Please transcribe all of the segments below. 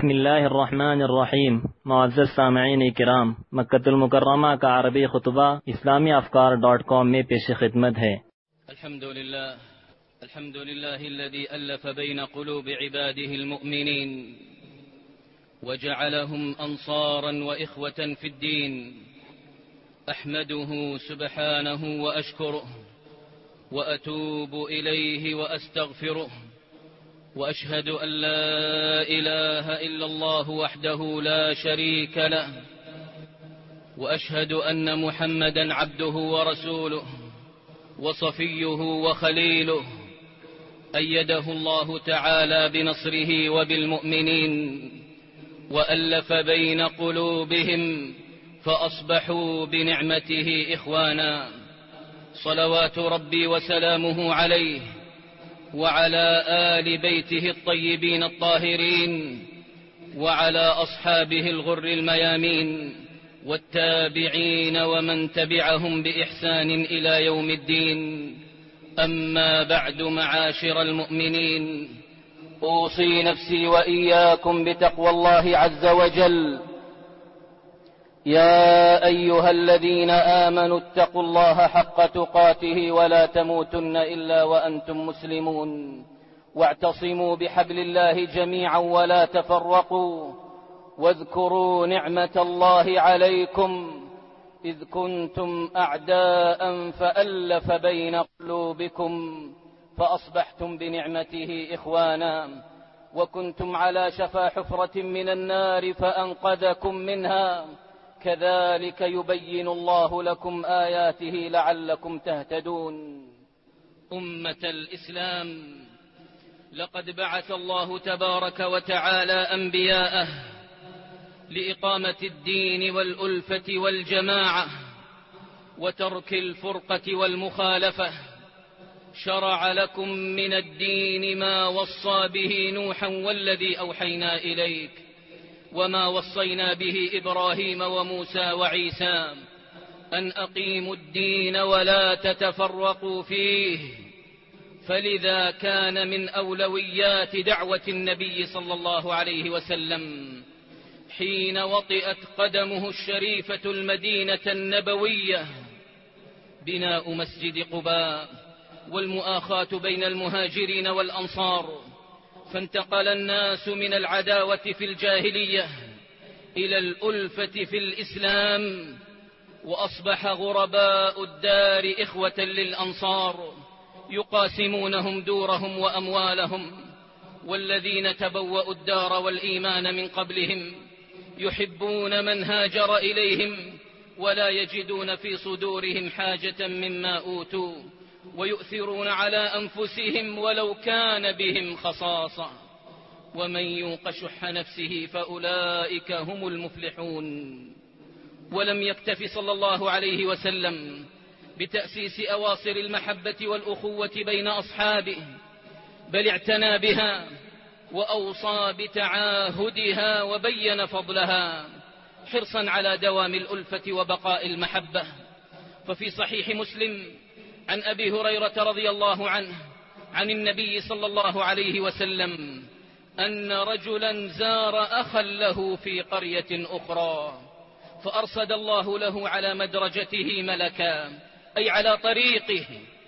بسم الله الرحمن الرحیم. معزز سامعین کرام، مکۃ المکرمہ کا عربی خطبہ اسلامیافکار.com میں پیش خدمت ہے۔ الحمد لله الذي ألف بين قلوب عباده المؤمنين وجعلهم أنصارا وإخوة في الدين. أحمده سبحانه وأشكره وأتوب إليه وأستغفره، وأشهد أن لا إله إلا الله وحده لا شريك له، وأشهد أن محمدا عبده ورسوله وصفيه وخليله، أيده الله تعالى بنصره وبالمؤمنين، وألف بين قلوبهم فأصبحوا بنعمته إخوانا. صلوات ربي وسلامه عليه وعلى آل بيته الطيبين الطاهرين وعلى أصحابه الغر الميامين والتابعين ومن تبعهم بإحسان إلى يوم الدين. أما بعد، معاشر المؤمنين، أوصي نفسي وإياكم بتقوى الله عز وجل. يا أيها الذين آمنوا اتقوا الله حق تقاته ولا تموتن إلا وأنتم مسلمون، واعتصموا بحبل الله جميعا ولا تفرقوا، واذكروا نعمة الله عليكم إذ كنتم أعداء فألف بين قلوبكم فأصبحتم بنعمته إخوانا، وكنتم على شفا حفرة من النار فأنقذكم منها. كذلك يبين الله لكم آياته لعلكم تهتدون. أمة الإسلام، لقد بعث الله تبارك وتعالى أنبياءه لإقامة الدين والألفة والجماعة وترك الفرقة والمخالفة. شرع لكم من الدين ما وصى به نوحا والذي أوحينا إليك وما وصينا به إبراهيم وموسى وعيسى، أن أقيموا الدين ولا تتفرقوا فيه. فلذا كان من أولويات دعوة النبي صلى الله عليه وسلم حين وطئت قدمه الشريفة المدينة النبوية بناء مسجد قباء والمؤاخاة بين المهاجرين والأنصار، فانتقل الناس من العداوة في الجاهلية إلى الألفة في الإسلام، وأصبح غرباء الدار إخوة للأنصار يقاسمونهم دورهم وأموالهم، والذين تبوأوا الدار والإيمان من قبلهم يحبون من هاجر إليهم ولا يجدون في صدورهم حاجة مما أوتوا، ويؤثرون على أنفسهم ولو كان بهم خصاصة، ومن يوق شح نفسه فأولئك هم المفلحون. ولم يكتف صلى الله عليه وسلم بتأسيس أواصر المحبة والأخوة بين أصحابه، بل اعتنى بها وأوصى بتعاهدها وبين فضلها حرصا على دوام الألفة وبقاء المحبة. ففي صحيح مسلم عن أبي هريرة رضي الله عنه عن النبي صلى الله عليه وسلم أن رجلا زار أخا له في قرية أخرى، فأرصد الله له على مدرجته ملكا، أي على طريقه،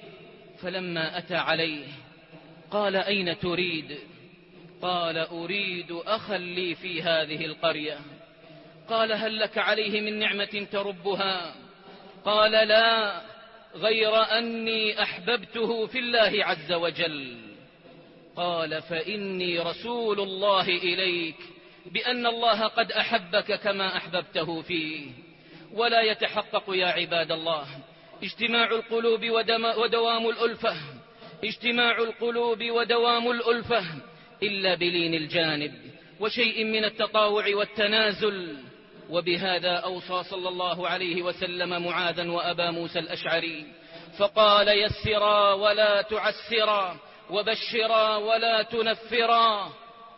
فلما أتى عليه قال: أين تريد؟ قال: أريد أخا لي في هذه القرية. قال: هل لك عليه من نعمة تربها؟ قال: لا، غير أني أحببته في الله عز وجل. قال: فإني رسول الله إليك بأن الله قد أحبك كما أحببته فيه. ولا يتحقق يا عباد الله اجتماع القلوب ودوام الألفة، اجتماع القلوب ودوام الألفة إلا بلين الجانب وشيء من التطاوع والتنازل. وبهذا أوصى صلى الله عليه وسلم معاذا وأبا موسى الأشعري، فقال: يسرا ولا تعسرا، وبشرا ولا تنفرا،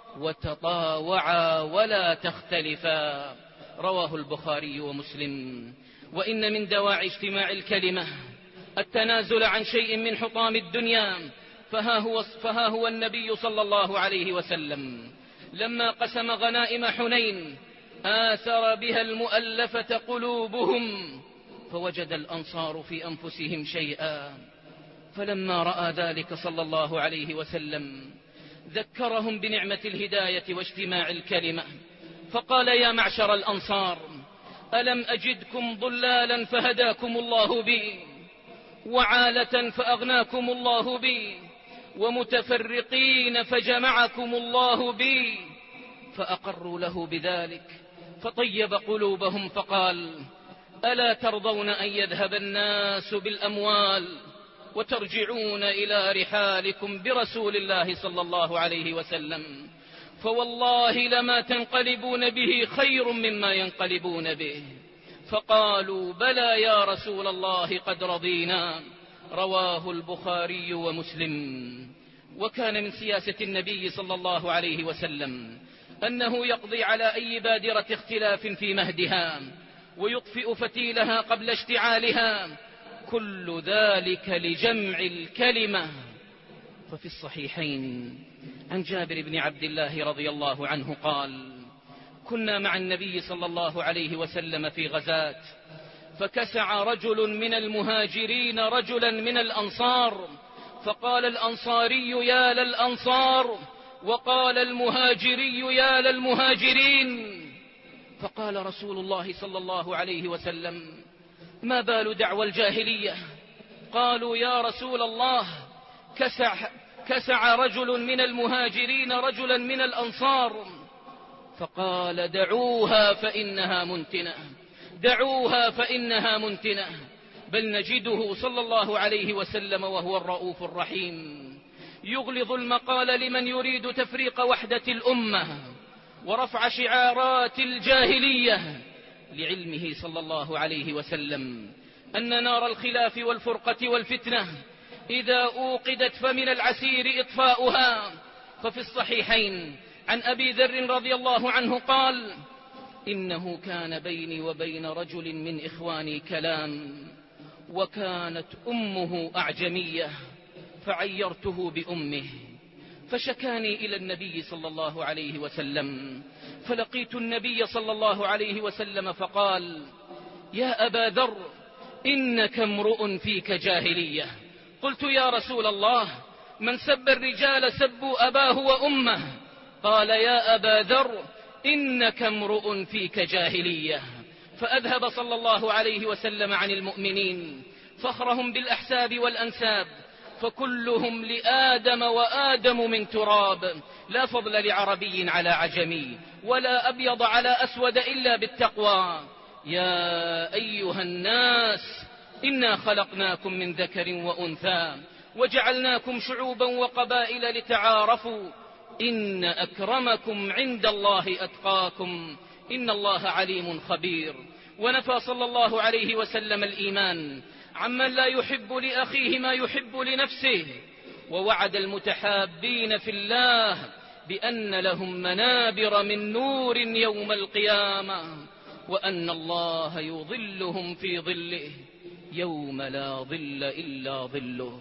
وتطاوعا ولا تختلفا. رواه البخاري ومسلم. وإن من دواعي اجتماع الكلمة التنازل عن شيء من حطام الدنيا، فها هو النبي صلى الله عليه وسلم لما قسم غنائم حنين آثر بها المؤلفة قلوبهم، فوجد الأنصار في أنفسهم شيئا، فلما رأى ذلك صلى الله عليه وسلم ذكرهم بنعمة الهداية واجتماع الكلمة، فقال: يا معشر الأنصار، ألم أجدكم ضلالا فهداكم الله بي، وعالة فأغناكم الله بي، ومتفرقين فجمعكم الله بي؟ فأقروا له بذلك، فطيب قلوبهم فقال: ألا ترضون أن يذهب الناس بالأموال وترجعون إلى رحالكم برسول الله صلى الله عليه وسلم؟ فوالله لما تنقلبون به خير مما ينقلبون به. فقالوا: بلى يا رسول الله قد رضينا. رواه البخاري ومسلم. وكان من سياسة النبي صلى الله عليه وسلم أنه يقضي على أي بادرة اختلاف في مهدها ويطفئ فتيلها قبل اشتعالها، كل ذلك لجمع الكلمة. ففي الصحيحين عن جابر بن عبد الله رضي الله عنه قال: كنا مع النبي صلى الله عليه وسلم في غزاة، فكسع رجل من المهاجرين رجلا من الأنصار، فقال الأنصاري: يا للأنصار، وقال المهاجري: يا للمهاجرين. فقال رسول الله صلى الله عليه وسلم: ما بال دعوى الجاهلية؟ قالوا: يا رسول الله، كسع رجل من المهاجرين رجلا من الأنصار. فقال: دعوها فإنها منتنة، دعوها فإنها منتنة. بل نجده صلى الله عليه وسلم وهو الرؤوف الرحيم، يغلظ المقال لمن يريد تفريق وحدة الأمة ورفع شعارات الجاهلية، لعلمه صلى الله عليه وسلم أن نار الخلاف والفرقة والفتنة إذا أوقدت فمن العسير إطفاؤها. ففي الصحيحين عن أبي ذر رضي الله عنه قال: إنه كان بيني وبين رجل من إخواني كلام، وكانت أمه أعجمية، فعيرته بأمه، فشكاني إلى النبي صلى الله عليه وسلم، فلقيت النبي صلى الله عليه وسلم فقال: يا أبا ذر، إنك امرؤ فيك جاهلية. قلت: يا رسول الله، من سب الرجال سبوا أباه وأمه. قال: يا أبا ذر، إنك امرؤ فيك جاهلية. فأذهب صلى الله عليه وسلم عن المؤمنين فخرهم بالأحساب والأنساب، فكلهم لآدم وآدم من تراب، لا فضل لعربي على عجمي، ولا أبيض على أسود إلا بالتقوى. يا أيها الناس، إنا خلقناكم من ذكر وأنثى وجعلناكم شعوبا وقبائل لتعارفوا، إن أكرمكم عند الله أتقاكم، إن الله عليم خبير. ونفى صلى الله عليه وسلم الإيمان عمن لا يحب لأخيه ما يحب لنفسه، ووعد المتحابين في الله بأن لهم منابر من نور يوم القيامة، وأن الله يظلهم في ظله يوم لا ظل إلا ظله.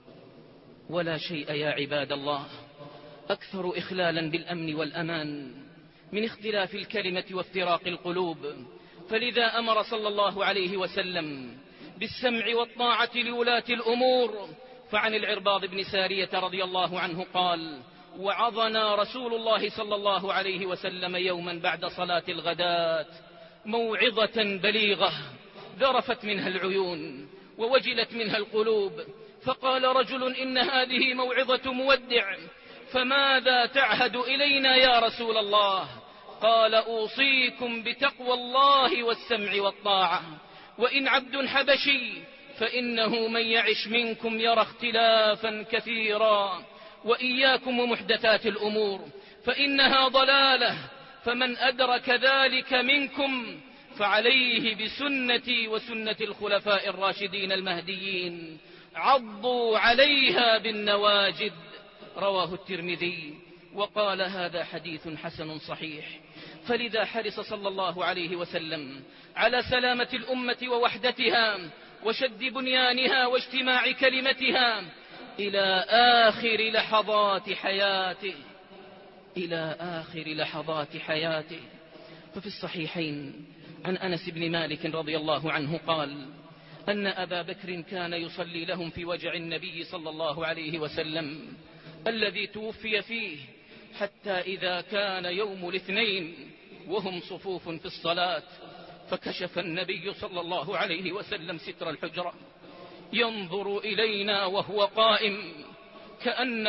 ولا شيء يا عباد الله أكثر إخلالا بالأمن والأمان من اختلاف الكلمة وافتراق القلوب، فلذا أمر صلى الله عليه وسلم بالسمع والطاعة لولاة الأمور. فعن العرباض بن سارية رضي الله عنه قال: وعظنا رسول الله صلى الله عليه وسلم يوما بعد صلاة الغداة موعظة بليغة ذرفت منها العيون ووجلت منها القلوب، فقال رجل: إن هذه موعظة مودع، فماذا تعهد إلينا يا رسول الله؟ قال: أوصيكم بتقوى الله والسمع والطاعة، وإن عبد حبشي فإنه من يعش منكم يرى اختلافا كثيرا، وإياكم ومحدثات الأمور فإنها ضلالة، فمن أدرك ذلك منكم فعليه بسنتي وسنة الخلفاء الراشدين المهديين، عضوا عليها بالنواجذ. رواه الترمذي وقال: هذا حديث حسن صحيح. فلذا حرص صلى الله عليه وسلم على سلامة الأمة ووحدتها وشد بنيانها واجتماع كلمتها إلى آخر لحظات حياته. إلى آخر لحظات حياته. ففي الصحيحين عن أنس بن مالك رضي الله عنه قال أن أبا بكر كان يصلي لهم في وجع النبي صلى الله عليه وسلم الذي توفي فيه، حتى إذا كان يوم الاثنين وهم صفوف في الصلاة، فكشف النبي صلى الله عليه وسلم ستر الحجرة ينظر إلينا وهو قائم كأن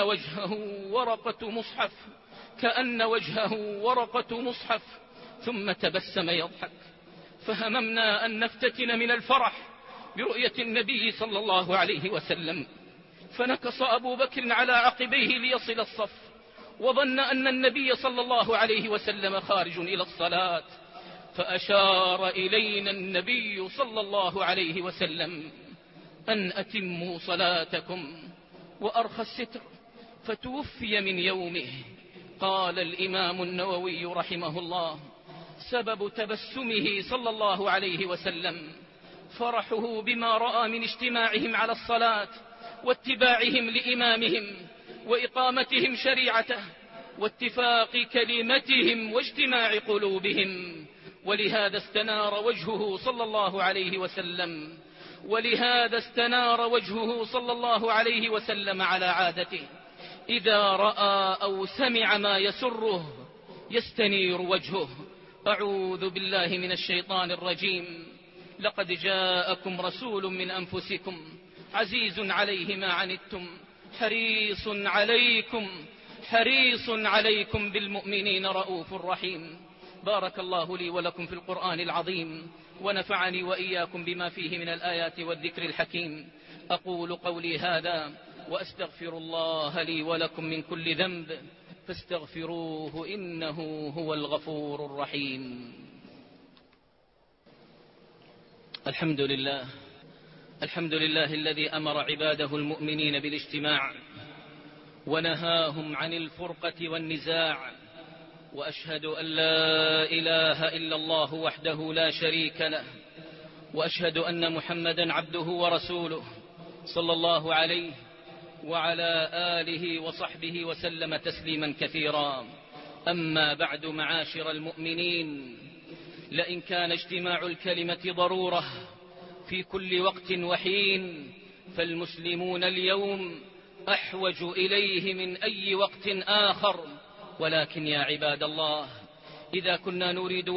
وجهه ورقة مصحف، ثم تبسم يضحك. فهممنا أن نفتتن من الفرح برؤية النبي صلى الله عليه وسلم، فنكص أبو بكر على عقبيه ليصل الصف، وظن أن النبي صلى الله عليه وسلم خارج إلى الصلاة، فأشار إلينا النبي صلى الله عليه وسلم أن أتموا صلاتكم، وأرخى الستر فتوفي من يومه. قال الإمام النووي رحمه الله: سبب تبسمه صلى الله عليه وسلم فرحه بما رأى من اجتماعهم على الصلاة واتباعهم لإمامهم وإقامتهم شريعته واتفاق كلمتهم واجتماع قلوبهم. ولهذا استنار وجهه صلى الله عليه وسلم على عادته، إذا رأى أو سمع ما يسره يستنير وجهه. أعوذ بالله من الشيطان الرجيم. لقد جاءكم رسول من أنفسكم عزيز عليه ما عنتم حريص عليكم بالمؤمنين رؤوف رحيم. بارك الله لي ولكم في القرآن العظيم، ونفعني وإياكم بما فيه من الآيات والذكر الحكيم. أقول قولي هذا وأستغفر الله لي ولكم من كل ذنب، فاستغفروه إنه هو الغفور الرحيم. الحمد لله الذي أمر عباده المؤمنين بالاجتماع ونهاهم عن الفرقة والنزاع، وأشهد أن لا إله إلا الله وحده لا شريك له، وأشهد أن محمدا عبده ورسوله صلى الله عليه وعلى آله وصحبه وسلم تسليما كثيرا. أما بعد، معاشر المؤمنين، لئن كان اجتماع الكلمة ضرورة في كل وقت وحين، فالمسلمون اليوم أحوج إليه من أي وقت آخر. ولكن يا عباد الله، إذا كنا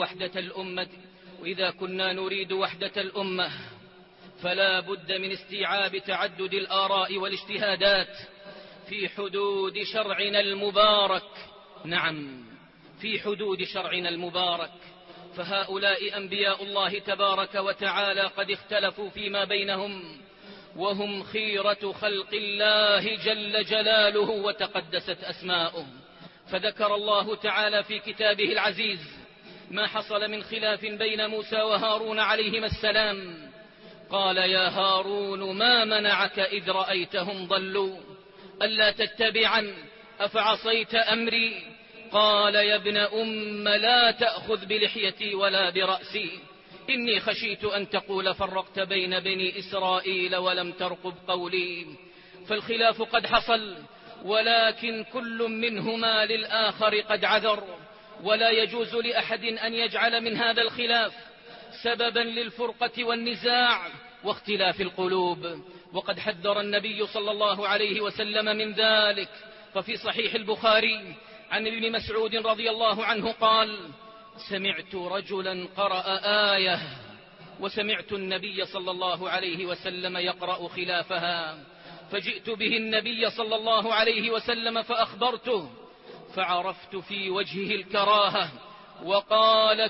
نريد وحدة الأمة فلا بد من استيعاب تعدد الآراء والاجتهادات في حدود شرعنا المبارك. نعم، في حدود شرعنا المبارك. فهؤلاء أنبياء الله تبارك وتعالى قد اختلفوا فيما بينهم، وهم خيرة خلق الله جل جلاله وتقدست أسماؤه. فذكر الله تعالى في كتابه العزيز ما حصل من خلاف بين موسى وهارون عليهما السلام. قال: يا هارون ما منعك إذ رأيتهم ضلوا ألا تتبعن أفعصيت أمري؟ قال: يا ابن أم لا تأخذ بلحيتي ولا برأسي، إني خشيت أن تقول فرقت بين بني إسرائيل ولم ترقب قولي. فالخلاف قد حصل، ولكن كل منهما للآخر قد عذر، ولا يجوز لأحد أن يجعل من هذا الخلاف سببا للفرقة والنزاع واختلاف القلوب. وقد حذر النبي صلى الله عليه وسلم من ذلك. ففي صحيح البخاري عن ابن مسعود رضي الله عنه قال: سمعت رجلا قرأ آية وسمعت النبي صلى الله عليه وسلم يقرأ خلافها، فجئت به النبي صلى الله عليه وسلم فأخبرته، فعرفت في وجهه الكراهة، وقال: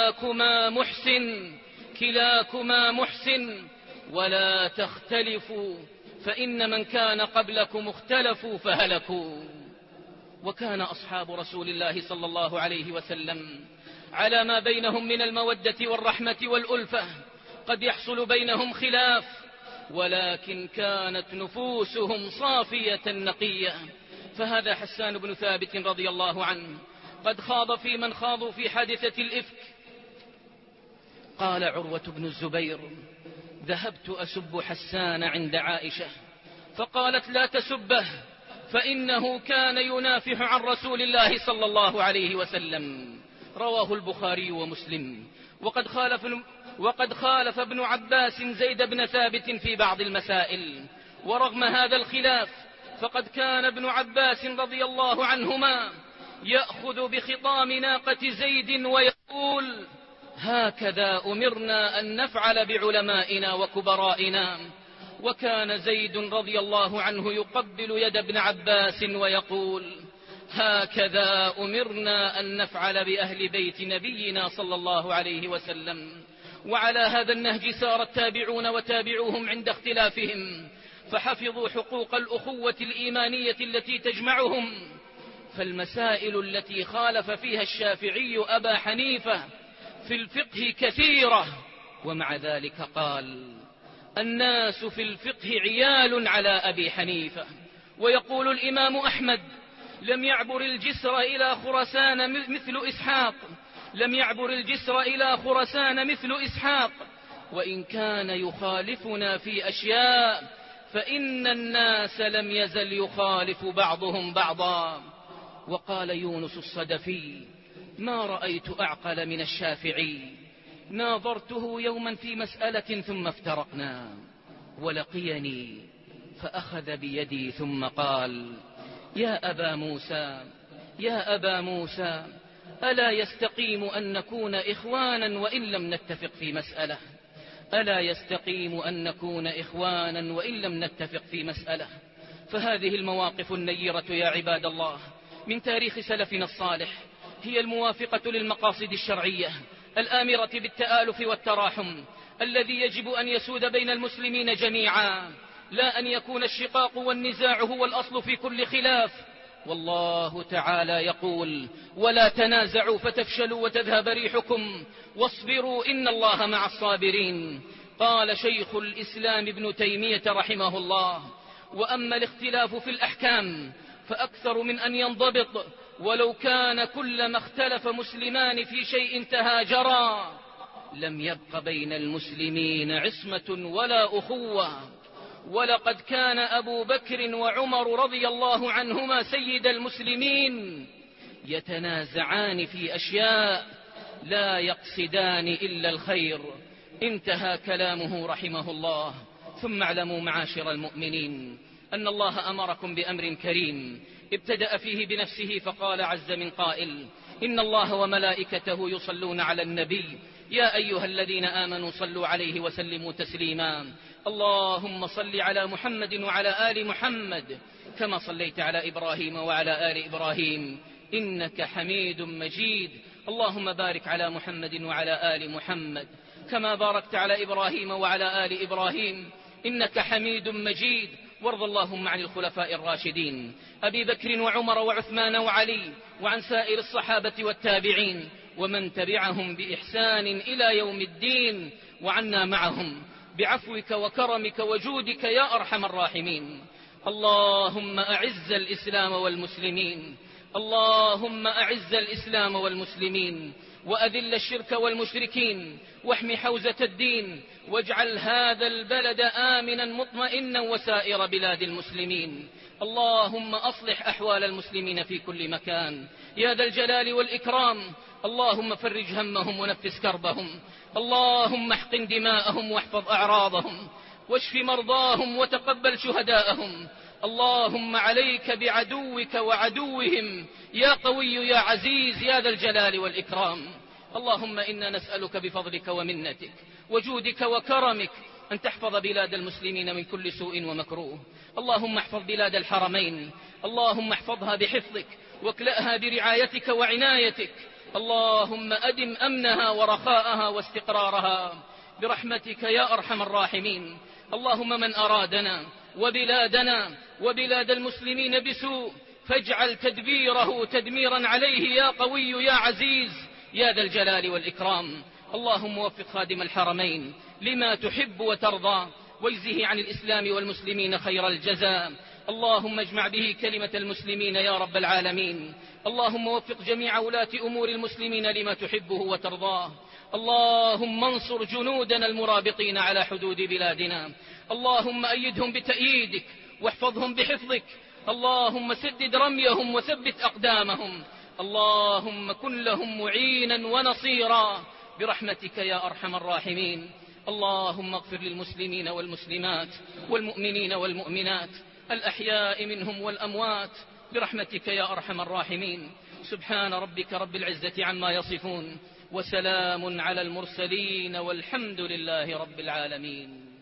كلاكما محسن ولا تختلفوا، فإن من كان قبلكم اختلفوا فهلكوا. وكان أصحاب رسول الله صلى الله عليه وسلم على ما بينهم من المودة والرحمة والألفة. قد يحصل بينهم خلاف، ولكن كانت نفوسهم صافية نقية. فهذا حسان بن ثابت رضي الله عنه قد خاض في من خاضوا في حادثة الإفك. قال عروة بن الزبير: ذهبت أسب حسان عند عائشة، فقالت: لا تسبه، فإنه كان ينافح عن رسول الله صلى الله عليه وسلم. رواه البخاري ومسلم. وقد خالف ابن عباس زيد بن ثابت في بعض المسائل. ورغم هذا الخلاف فقد كان ابن عباس رضي الله عنهما يأخذ بخطام ناقة زيد ويقول: هكذا أمرنا أن نفعل بعلمائنا وكبرائنا. وكان زيد رضي الله عنه يقبل يد ابن عباس ويقول: هكذا أمرنا أن نفعل بأهل بيت نبينا صلى الله عليه وسلم. وعلى هذا النهج سار التابعون وتابعوهم عند اختلافهم، فحفظوا حقوق الأخوة الإيمانية التي تجمعهم. فالمسائل التي خالف فيها الشافعي أبا حنيفة في الفقه كثيرة، ومع ذلك قال: الناس في الفقه عيال على أبي حنيفة. ويقول الإمام أحمد: لم يعبر الجسر إلى خرسان مثل إسحاق، لم يعبر الجسر إلى خرسان مثل إسحاق، وإن كان يخالفنا في أشياء فإن الناس لم يزل يخالف بعضهم بعضا. وقال يونس الصدفي: ما رأيت أعقل من الشافعي، ناظرته يوما في مسألة ثم افترقنا، ولقيني فأخذ بيدي ثم قال: يا أبا موسى، يا أبا موسى، ألا يستقيم أن نكون إخوانا وإن لم نتفق في مسألة؟ ألا يستقيم أن نكون إخوانا وإن لم نتفق في مسألة؟ فهذه المواقف النيرة يا عباد الله من تاريخ سلفنا الصالح هي الموافقة للمقاصد الشرعية الآمرة بالتآلف والتراحم، الذي يجب أن يسود بين المسلمين جميعا، لا أن يكون الشقاق والنزاع هو الأصل في كل خلاف. والله تعالى يقول: ولا تنازعوا فتفشلوا وتذهب ريحكم واصبروا إن الله مع الصابرين. قال شيخ الإسلام ابن تيمية رحمه الله: وأما الاختلاف في الأحكام فأكثر من أن ينضبط، ولو كان كلما اختلف مسلمان في شيء تهاجرا لم يبق بين المسلمين عصمة ولا أخوة. ولقد كان أبو بكر وعمر رضي الله عنهما سيد المسلمين يتنازعان في أشياء لا يقصدان إلا الخير. انتهى كلامه رحمه الله. ثم اعلموا معاشر المؤمنين أن الله أمركم بأمر كريم ابتدأ فيه بنفسه فقال عز من قائل: إن الله وملائكته يصلون على النبي يا أيها الذين آمنوا صلوا عليه وسلموا تسليما. اللهم صل على محمد وعلى آل محمد كما صليت على إبراهيم وعلى آل إبراهيم إنك حميد مجيد. اللهم بارك على محمد وعلى آل محمد كما باركت على إبراهيم وعلى آل إبراهيم إنك حميد مجيد. وارض اللهم عن الخلفاء الراشدين أبي بكر وعمر وعثمان وعلي، وعن سائر الصحابة والتابعين ومن تبعهم بإحسان إلى يوم الدين، وعنا معهم بعفوك وكرمك وجودك يا أرحم الراحمين. اللهم أعز الإسلام والمسلمين، اللهم أعز الإسلام والمسلمين، وأذل الشرك والمشركين، واحمي حوزة الدين، واجعل هذا البلد آمنا مطمئنا وسائر بلاد المسلمين. اللهم أصلح أحوال المسلمين في كل مكان يا ذا الجلال والإكرام. اللهم فرج همهم ونفس كربهم، اللهم احقن دماءهم واحفظ أعراضهم، واشف مرضاهم وتقبل شهداءهم. اللهم عليك بعدوك وعدوهم يا قوي يا عزيز يا ذا الجلال والإكرام. اللهم إنا نسألك بفضلك ومنتك وجودك وكرمك أن تحفظ بلاد المسلمين من كل سوء ومكروه. اللهم احفظ بلاد الحرمين، اللهم احفظها بحفظك واكلأها برعايتك وعنايتك. اللهم أدم أمنها ورخاءها واستقرارها برحمتك يا أرحم الراحمين. اللهم من أرادنا وبلادنا وبلاد المسلمين بسوء فاجعل تدبيره تدميرا عليه يا قوي يا عزيز يا ذا الجلال والإكرام. اللهم وفق خادم الحرمين لما تحب وترضى، واجزه عن الإسلام والمسلمين خير الجزاء. اللهم اجمع به كلمة المسلمين يا رب العالمين. اللهم وفق جميع ولاة أمور المسلمين لما تحبه وترضاه. اللهم انصر جنودنا المرابطين على حدود بلادنا، اللهم أيدهم بتأييدك واحفظهم بحفظك. اللهم سدد رميهم وثبت أقدامهم. اللهم كن لهم معينا ونصيرا برحمتك يا أرحم الراحمين. اللهم اغفر للمسلمين والمسلمات والمؤمنين والمؤمنات الأحياء منهم والأموات برحمتك يا أرحم الراحمين. سبحان ربك رب العزة عما يصفون، وسلام على المرسلين، والحمد لله رب العالمين.